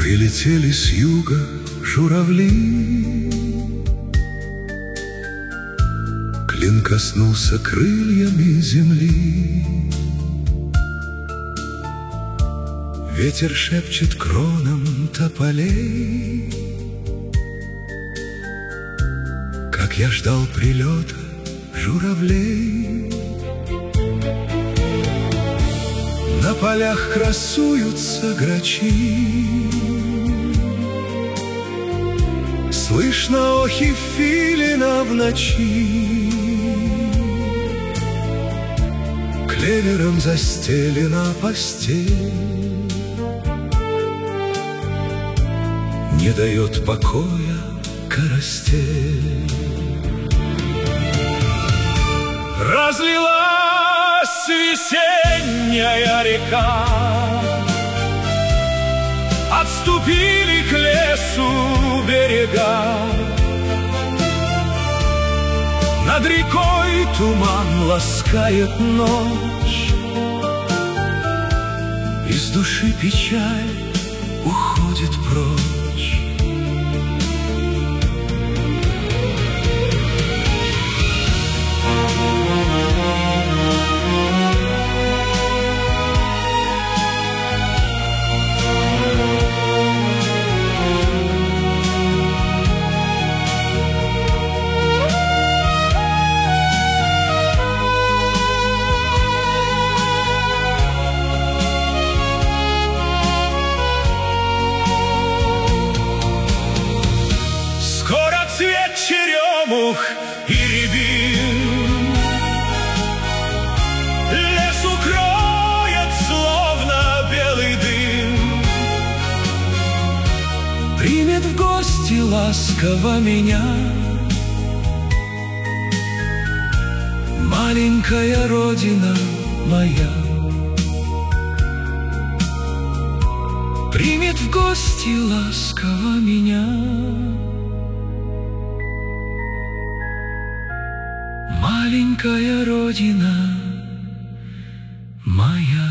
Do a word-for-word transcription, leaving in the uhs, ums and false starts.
Прилетели с юга журавли, клин коснулся крыльями земли. Ветер шепчет кронам тополей, как я ждал прилета журавлей. На полях красуются грачи, слышно охи филина в ночи. Клевером застелена постель, не дает покоя карастель. Разлилась весенняя река, отступили к лесу берега. Над рекой туман ласкает ночь, из души печаль уходит прочь. Цвет черемух и рябин лес укроет, словно белый дым. Примет в гости ласково меня маленькая родина моя. Примет в гости ласково меня маленькая родина моя.